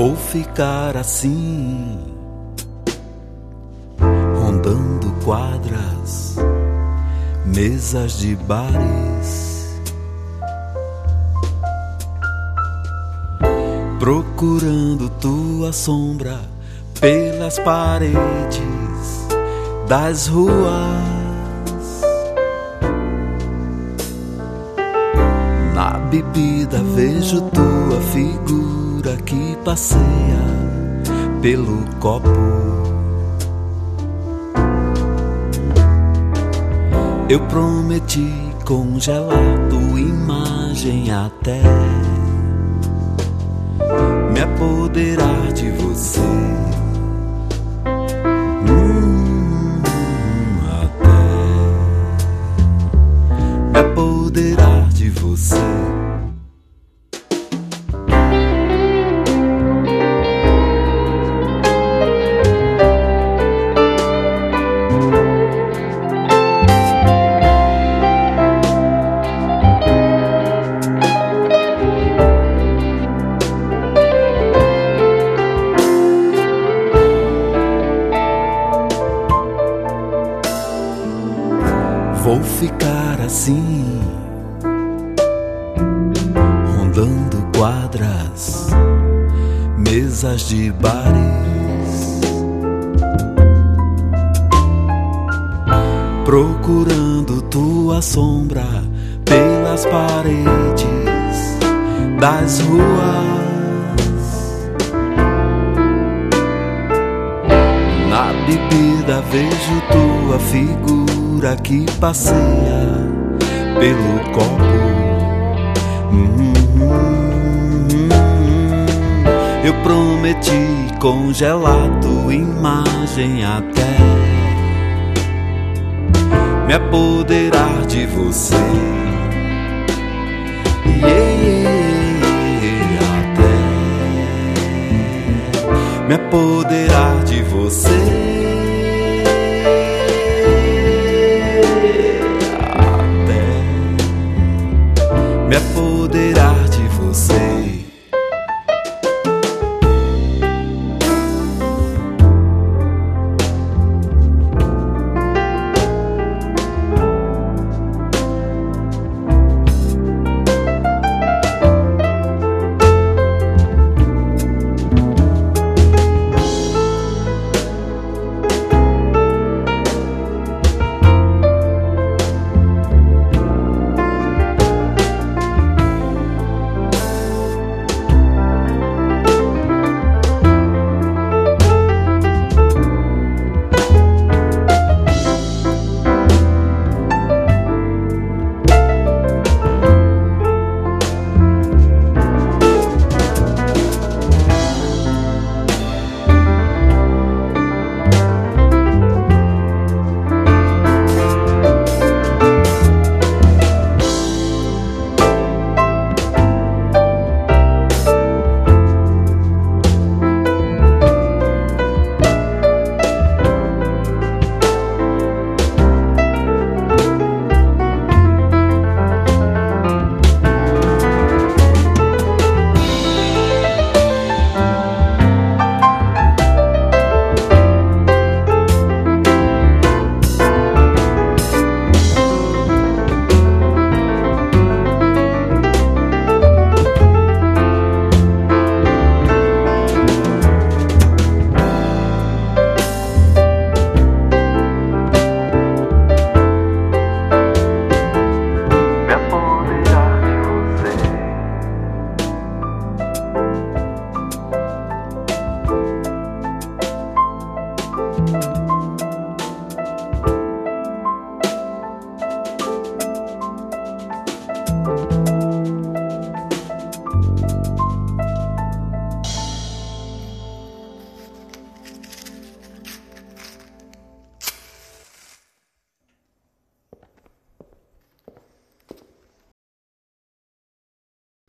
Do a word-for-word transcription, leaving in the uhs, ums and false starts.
Vou ficar assim, rondando quadras, mesas de bares, procurando tua sombra pelas paredes das ruas. Na bebida vejo tua figura que passeia pelo copo. Eu prometi congelar tua imagem até me apoderar de você. Hum, até me apoderar de você. Vou ficar assim, rondando quadras, mesas de bares, procurando tua sombra pelas paredes das ruas. Na bebida vejo tua figura que passeia pelo copo. Hum, hum, hum. Eu prometi congelar tua imagem até me apoderar de você. Yeah, yeah, até me apoderar de você.